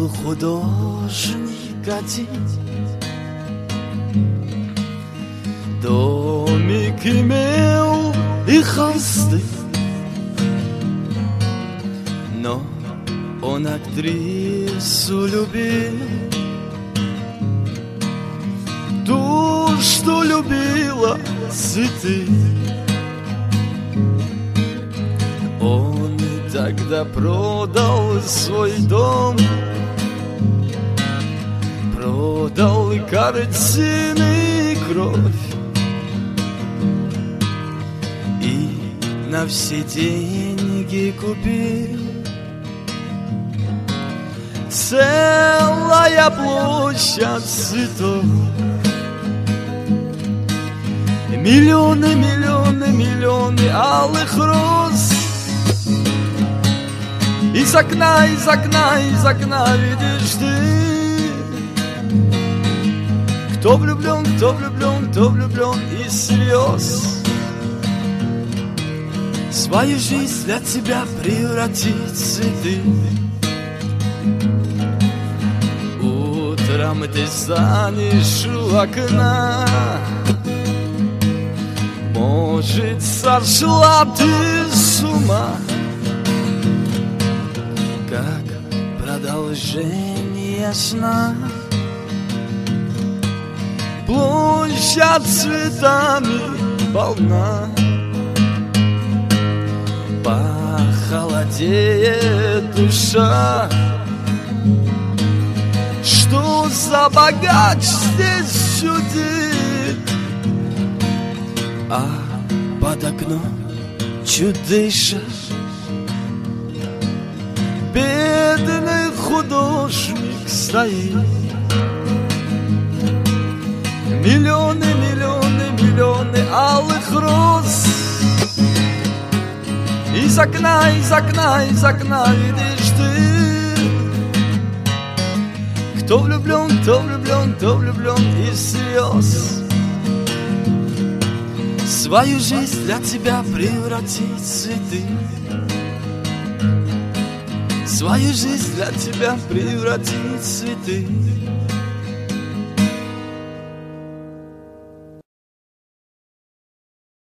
был художник один. Домик имел и холсты, но он актрису любил, ту, что любила цветы. Он и тогда продал свой дом, продал и картины, и кровь, и на все деньги купил целая площадь цветов. Миллионы, миллионы, миллионы алых роз. Из окна, из окна, из окна видишь ты. Кто влюблен, кто влюблен, кто влюблен из слез. Свою жизнь для тебя превратить в цветы. Утром ты станешь у окна, может, сошла ты с ума, как продолжение сна. Площадь цветами полна, похолодеет душа. Что за богач здесь чудит, а под окном чудыша бедный художник стоит. Миллионы, миллионы, миллионы алых роз. Из окна, из окна, из окна видишь ты. Кто влюблен, кто влюблен, кто влюблен из слез. Свою жизнь для тебя превратить в цветы. Свою жизнь для тебя превратить в цветы.